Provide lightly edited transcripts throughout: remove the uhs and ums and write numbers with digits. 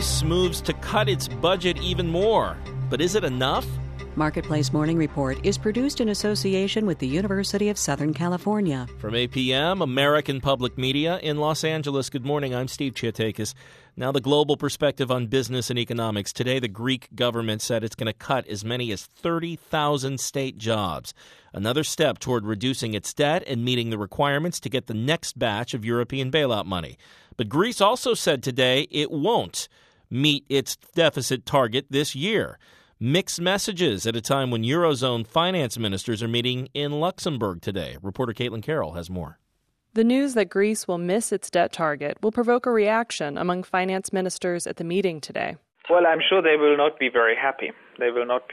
Greece moves to cut its budget even more. But is it enough? Marketplace Morning Report is produced in association with the University of Southern California. From APM, American Public Media in Los Angeles. Good morning, I'm Steve Chiatakis. Now the global perspective on business and economics. Today, the Greek government said it's going to cut as many as 30,000 state jobs. Another step toward reducing its debt and meeting the requirements to get the next batch of European bailout money. But Greece also said today it won't meet its deficit target this year. Mixed messages at a time when Eurozone finance ministers are meeting in Luxembourg today. Reporter Caitlin Carroll has more. The news that Greece will miss its debt target will provoke a reaction among finance ministers at the meeting today. Well, I'm sure they will not be very happy. There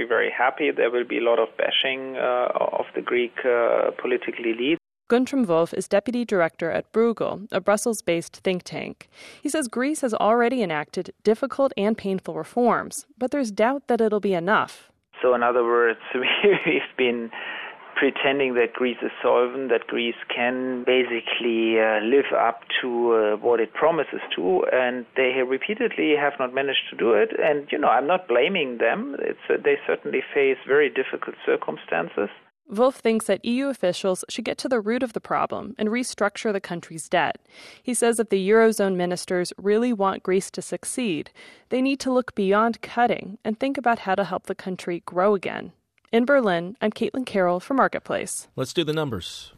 will be a lot of bashing of the Greek political elite. Guntram Wolf is deputy director at Bruegel, a Brussels-based think tank. He says Greece has already enacted difficult and painful reforms, but there's doubt that it'll be enough. So in other words, we've been pretending that Greece is solvent, that Greece can basically live up to what it promises to, and they repeatedly have not managed to do it. And, I'm not blaming them. They certainly face very difficult circumstances. Wolf thinks that EU officials should get to the root of the problem and restructure the country's debt. He says if the Eurozone ministers really want Greece to succeed, they need to look beyond cutting and think about how to help the country grow again. In Berlin, I'm Caitlin Carroll for Marketplace. Let's do the numbers.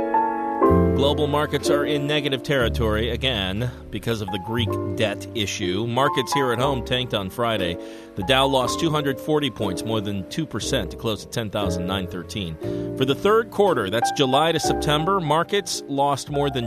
Global markets are in negative territory again because of the Greek debt issue. Markets here at home tanked on Friday. The Dow lost 240 points, more than 2%, to close at 10,913. For the third quarter, that's July to September, markets lost more than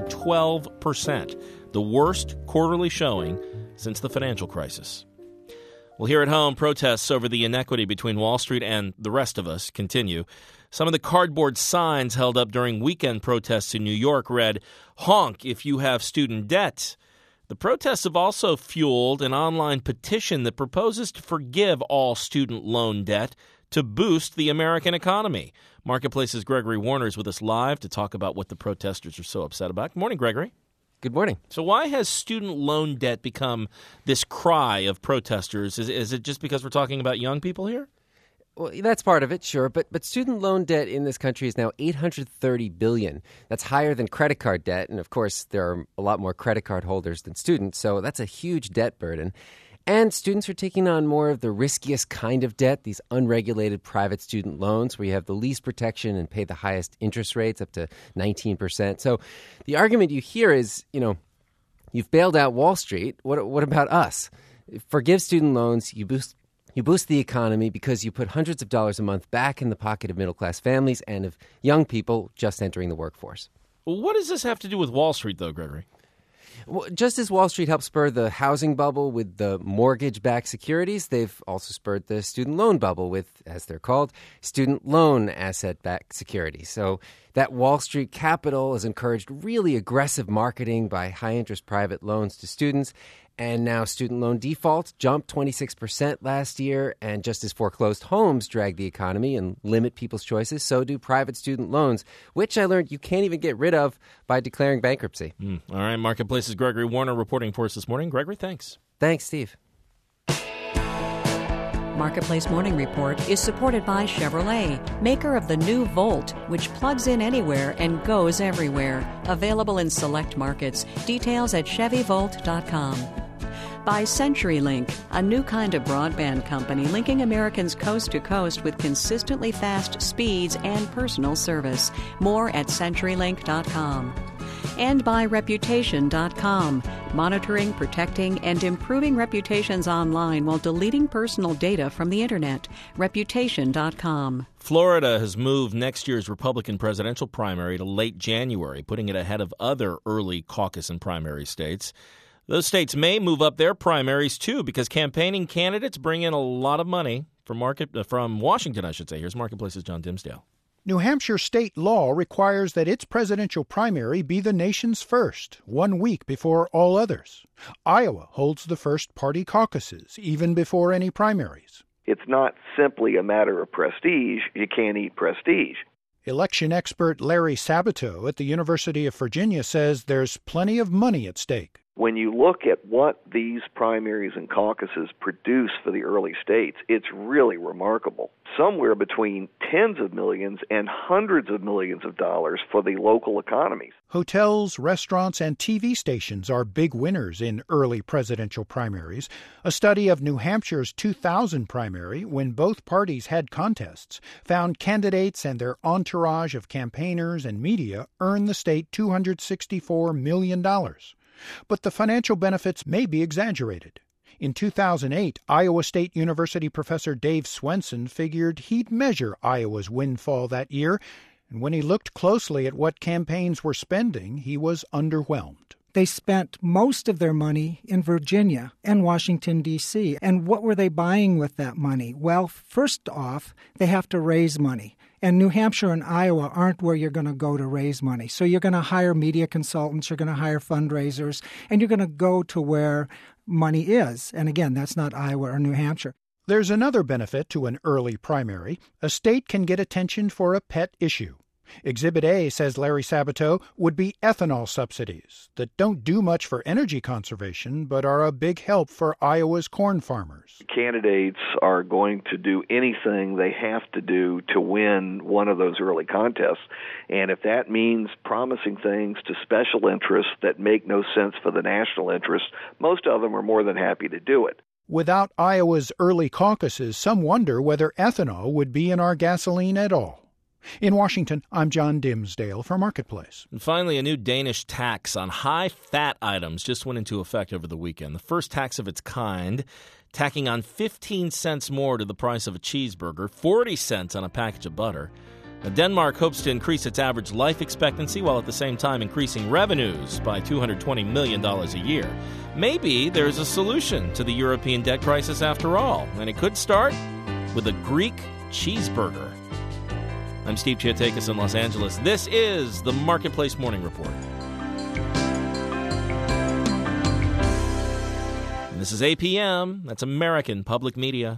12%, the worst quarterly showing since the financial crisis. Well, here at home, protests over the inequity between Wall Street and the rest of us continue. Some of the cardboard signs held up during weekend protests in New York read, "Honk if you have student debt." The protests have also fueled an online petition that proposes to forgive all student loan debt to boost the American economy. Marketplace's Gregory Warner is with us live to talk about what the protesters are so upset about. Good morning, Gregory. Good morning. So why has student loan debt become this cry of protesters? Is it just because we're talking about young people here? Well, that's part of it, sure, but student loan debt in this country is now $830 billion. That's higher than credit card debt, and of course there are a lot more credit card holders than students, so that's a huge debt burden. And students are taking on more of the riskiest kind of debt, these unregulated private student loans where you have the least protection and pay the highest interest rates, up to 19%. So the argument you hear is, you've bailed out Wall Street. What about us? Forgive student loans, you boost the economy because you put hundreds of dollars a month back in the pocket of middle-class families and of young people just entering the workforce. Well, what does this have to do with Wall Street, though, Gregory? Well, just as Wall Street helped spur the housing bubble with the mortgage-backed securities, they've also spurred the student loan bubble with, as they're called, student loan asset-backed securities. So that Wall Street capital has encouraged really aggressive marketing by high-interest private loans to students. And now student loan defaults jumped 26% last year. And just as foreclosed homes drag the economy and limit people's choices, so do private student loans, which I learned you can't even get rid of by declaring bankruptcy. All right, Marketplace's Gregory Warner reporting for us this morning. Gregory, thanks. Thanks, Steve. Marketplace Morning Report is supported by Chevrolet, maker of the new Volt, which plugs in anywhere and goes everywhere. Available in select markets. Details at ChevyVolt.com. By CenturyLink, a new kind of broadband company linking Americans coast to coast with consistently fast speeds and personal service. More at CenturyLink.com. And by Reputation.com, monitoring, protecting, and improving reputations online while deleting personal data from the Internet. Reputation.com. Florida has moved next year's Republican presidential primary to late January, putting it ahead of other early caucus and primary states. Those states may move up their primaries, too, because campaigning candidates bring in a lot of money from Washington, I should say. Here's Marketplace's John Dimsdale. New Hampshire state law requires that its presidential primary be the nation's first, 1 week before all others. Iowa holds the first party caucuses, even before any primaries. It's not simply a matter of prestige. You can't eat prestige. Election expert Larry Sabato at the University of Virginia says there's plenty of money at stake. When you look at what these primaries and caucuses produce for the early states, it's really remarkable. Somewhere between tens of millions and hundreds of millions of dollars for the local economies. Hotels, restaurants, and TV stations are big winners in early presidential primaries. A study of New Hampshire's 2000 primary, when both parties had contests, found candidates and their entourage of campaigners and media earned the state $264 million. But the financial benefits may be exaggerated. In 2008, Iowa State University professor Dave Swenson figured he'd measure Iowa's windfall that year, and when he looked closely at what campaigns were spending, he was underwhelmed. They spent most of their money in Virginia and Washington, D.C. And what were they buying with that money? Well, first off, they have to raise money. And New Hampshire and Iowa aren't where you're going to go to raise money. So you're going to hire media consultants, you're going to hire fundraisers, and you're going to go to where money is. And again, that's not Iowa or New Hampshire. There's another benefit to an early primary. A state can get attention for a pet issue. Exhibit A, says Larry Sabato, would be ethanol subsidies that don't do much for energy conservation but are a big help for Iowa's corn farmers. Candidates are going to do anything they have to do to win one of those early contests. And if that means promising things to special interests that make no sense for the national interest, most of them are more than happy to do it. Without Iowa's early caucuses, some wonder whether ethanol would be in our gasoline at all. In Washington, I'm John Dimsdale for Marketplace. And finally, a new Danish tax on high-fat items just went into effect over the weekend. The first tax of its kind, tacking on 15 cents more to the price of a cheeseburger, 40 cents on a package of butter. Now, Denmark hopes to increase its average life expectancy while at the same time increasing revenues by $220 million a year. Maybe there's a solution to the European debt crisis after all, and it could start with a Greek cheeseburger. I'm Steve Chiatakis in Los Angeles. This is the Marketplace Morning Report. And this is APM. That's American Public Media.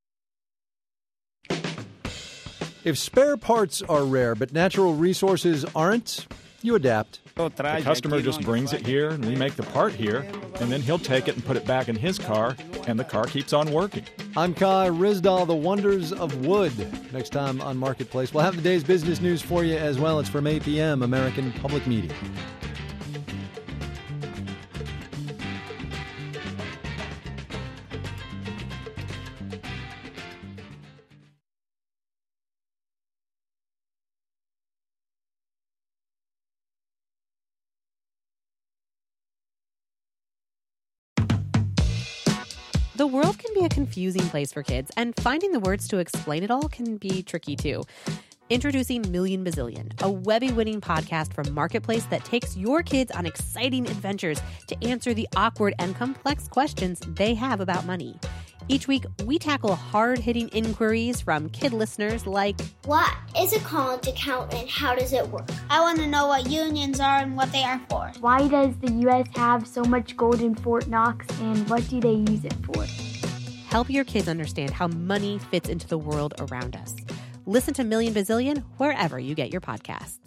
If spare parts are rare but natural resources aren't, you adapt. The customer just brings it here, and we make the part here, and then he'll take it and put it back in his car, and the car keeps on working. I'm Kai Ryssdal, the wonders of wood. Next time on Marketplace, we'll have the day's business news for you as well. It's from APM, American Public Media. The world can be a confusing place for kids, and finding the words to explain it all can be tricky too. Introducing Million Bazillion, a Webby-winning podcast from Marketplace that takes your kids on exciting adventures to answer the awkward and complex questions they have about money. Each week, we tackle hard-hitting inquiries from kid listeners like, what is a college account and how does it work? I want to know what unions are and what they are for. Why does the U.S. have so much gold in Fort Knox and what do they use it for? Help your kids understand how money fits into the world around us. Listen to Million Bazillion wherever you get your podcasts.